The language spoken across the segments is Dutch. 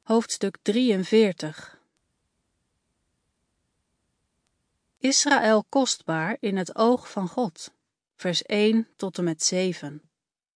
Hoofdstuk 43. Israël kostbaar in het oog van God. Vers 1 tot en met 7.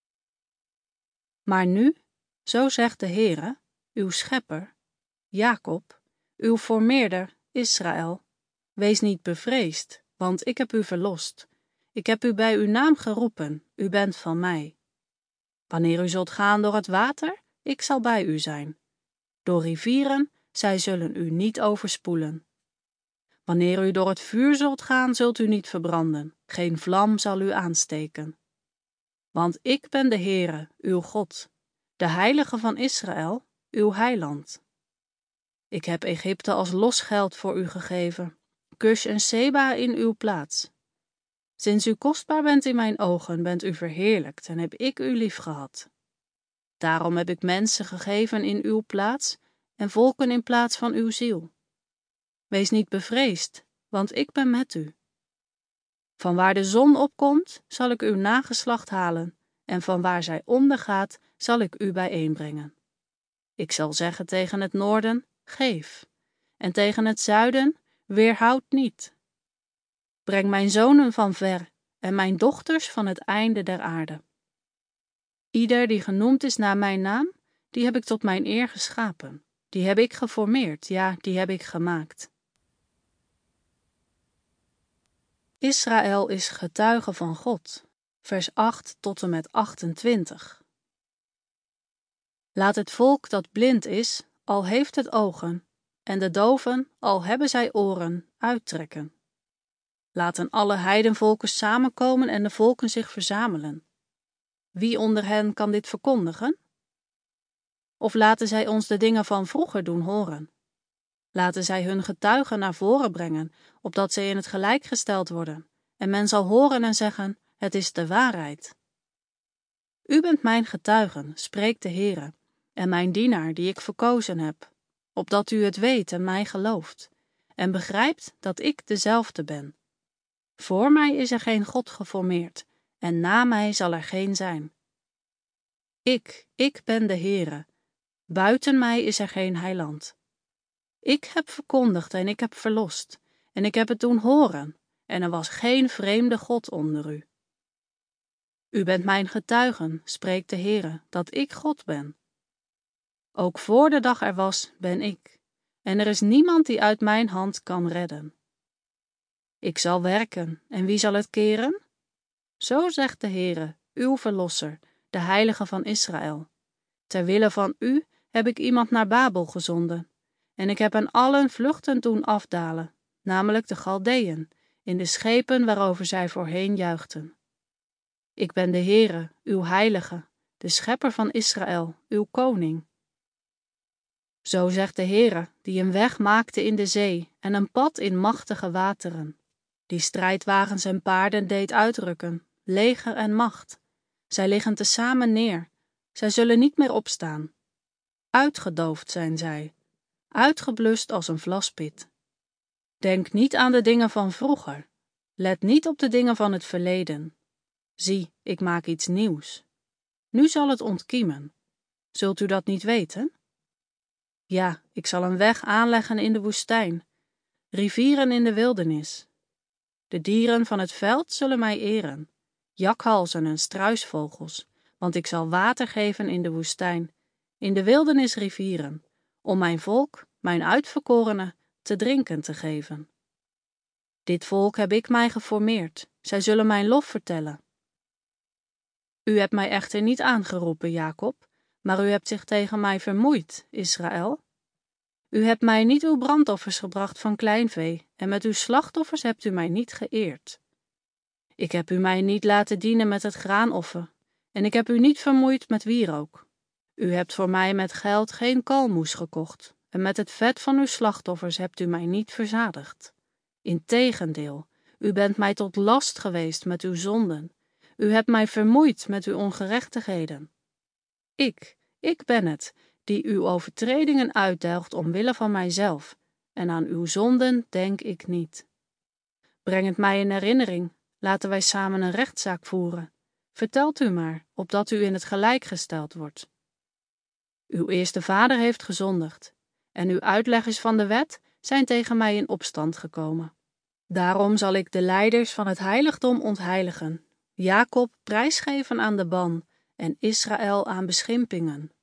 Maar nu, zo zegt de Heere, uw schepper, Jacob, uw formeerder, Israël, wees niet bevreesd, want ik heb u verlost. Ik heb u bij uw naam geroepen, u bent van mij. Wanneer u zult gaan door het water, ik zal bij u zijn. Door rivieren, zij zullen u niet overspoelen. Wanneer u door het vuur zult gaan, zult u niet verbranden, geen vlam zal u aansteken. Want ik ben de Heere, uw God, de Heilige van Israël, uw heiland. Ik heb Egypte als losgeld voor u gegeven, Kush en Seba in uw plaats. Sinds u kostbaar bent in mijn ogen, bent u verheerlijkt en heb ik u liefgehad. Daarom heb ik mensen gegeven in uw plaats en volken in plaats van uw ziel. Wees niet bevreesd, want ik ben met u. Vanwaar de zon opkomt, zal ik uw nageslacht halen, en vanwaar zij ondergaat, zal ik u bijeenbrengen. Ik zal zeggen tegen het noorden, geef, en tegen het zuiden, weerhoud niet. Breng mijn zonen van ver en mijn dochters van het einde der aarde. Ieder die genoemd is naar mijn naam, die heb ik tot mijn eer geschapen. Die heb ik geformeerd, ja, die heb ik gemaakt. Israël is getuige van God. Vers 8 tot en met 28. Laat het volk dat blind is, al heeft het ogen, en de doven, al hebben zij oren, uittrekken. Laten alle heidenvolken samenkomen en de volken zich verzamelen. Wie onder hen kan dit verkondigen? Of laten zij ons de dingen van vroeger doen horen? Laten zij hun getuigen naar voren brengen, opdat zij in het gelijk gesteld worden, en men zal horen en zeggen, het is de waarheid. U bent mijn getuigen, spreekt de Heere, en mijn dienaar die ik verkozen heb, opdat u het weet en mij gelooft, en begrijpt dat ik dezelfde ben. Voor mij is er geen God geformeerd, en na mij zal er geen zijn. Ik ben de Heere, buiten mij is er geen heiland. Ik heb verkondigd en ik heb verlost, en ik heb het doen horen, en er was geen vreemde God onder u. U bent mijn getuigen, spreekt de Heere, dat ik God ben. Ook voor de dag er was, ben ik, en er is niemand die uit mijn hand kan redden. Ik zal werken, en wie zal het keren? Zo zegt de Heere, uw verlosser, de Heilige van Israël. Ter wille van u heb ik iemand naar Babel gezonden, en ik heb hen allen vluchtend doen afdalen, namelijk de Galdeën, in de schepen waarover zij voorheen juichten. Ik ben de Heere, uw Heilige, de Schepper van Israël, uw Koning. Zo zegt de Heere, die een weg maakte in de zee en een pad in machtige wateren, die strijdwagens en paarden deed uitrukken, leger en macht. Zij liggen tezamen neer, zij zullen niet meer opstaan. Uitgedoofd zijn zij, uitgeblust als een vlaspit. Denk niet aan de dingen van vroeger, let niet op de dingen van het verleden. Zie, ik maak iets nieuws. Nu zal het ontkiemen. Zult u dat niet weten? Ja, ik zal een weg aanleggen in de woestijn, rivieren in de wildernis. De dieren van het veld zullen mij eren, jakhalzen en struisvogels, want ik zal water geven in de woestijn, in de wildernis rivieren, om mijn volk, mijn uitverkorenen, te drinken te geven. Dit volk heb ik mij geformeerd, zij zullen mijn lof vertellen. U hebt mij echter niet aangeroepen, Jacob, maar u hebt zich tegen mij vermoeid, Israël. U hebt mij niet uw brandoffers gebracht van kleinvee, en met uw slachtoffers hebt u mij niet geëerd. Ik heb u mij niet laten dienen met het graanoffer, en ik heb u niet vermoeid met wierook. U hebt voor mij met geld geen kalmoes gekocht, en met het vet van uw slachtoffers hebt u mij niet verzadigd. Integendeel, u bent mij tot last geweest met uw zonden. U hebt mij vermoeid met uw ongerechtigheden. Ik ben het, die uw overtredingen uitdelgt omwille van mijzelf, en aan uw zonden denk ik niet. Breng het mij in herinnering, laten wij samen een rechtszaak voeren. Vertelt u maar, opdat u in het gelijk gesteld wordt. Uw eerste vader heeft gezondigd, en uw uitleggers van de wet zijn tegen mij in opstand gekomen. Daarom zal ik de leiders van het heiligdom ontheiligen, Jacob prijsgeven aan de ban en Israël aan beschimpingen.